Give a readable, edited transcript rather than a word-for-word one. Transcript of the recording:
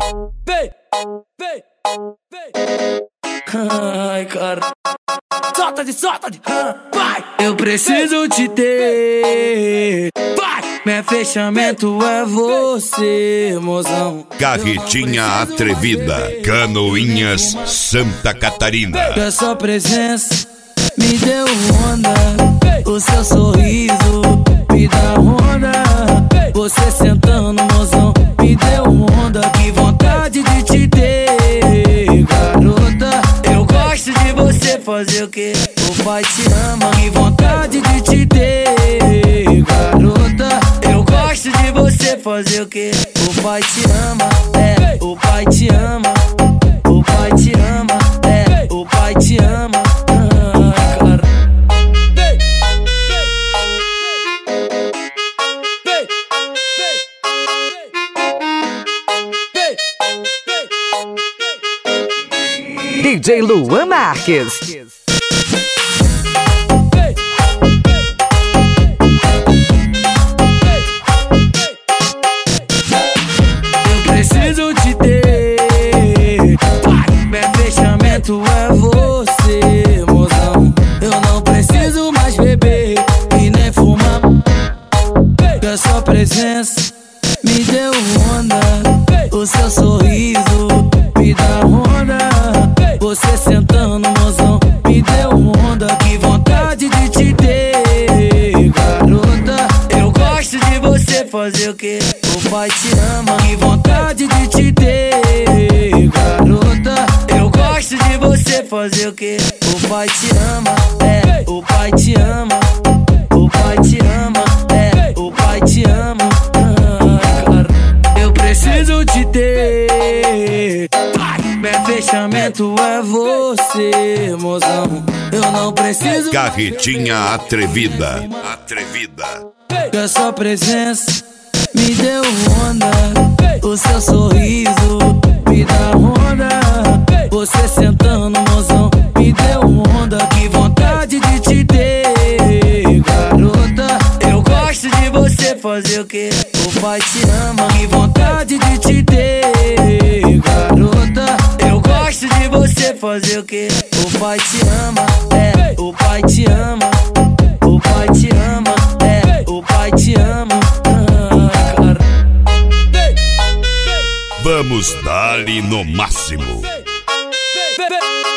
vem, vem, vem. Ai, cara. Solta de, vai. Eu preciso te ter, vai. Meu fechamento é você, mozão. Carretinha Atrevida, Canoinhas, Santa Catarina. A sua presença me deu onda, o seu sorriso me dá onda. Você sentando, mozão, me deu onda. Que vontade de te ter, garota. Eu gosto de você, fazer o que? O pai te ama. Que vontade de te ter, garota. Eu gosto de você, fazer o que? O pai te ama, é, o pai te ama. O pai te ama, é, o pai te ama. DJ Luan Marques. Eu preciso te ter, meu fechamento é você, mozão. Eu não preciso mais beber e nem fumar. Que a sua presença me deu onda, o seu sorriso me dá onda. Você sentando, mozão, me deu onda. Que vontade de te ter, garota. Eu gosto de você, fazer o que? O pai te ama. Que vontade de te ter, garota. Eu gosto de você, fazer o que? O pai te ama, é, o pai te ama. O pai te ama, é, o pai te ama. Eu preciso te ter, meu fechamento é você, mozão. Eu não preciso. Carretinha Atrevida, Atrevida. Que a sua presença me deu onda, o seu sorriso me dá onda. Você sentando, mozão, me deu onda. Que vontade de te ter, garota. Eu gosto de você, fazer o que? O pai te ama. Que vontade de te ter, garota. Eu gosto de você, fazer o que? O pai te ama, é, o pai te ama. O pai te ama, é, o pai te ama. Cara. Vamos dar-lhe no máximo. Vem, vem, vem.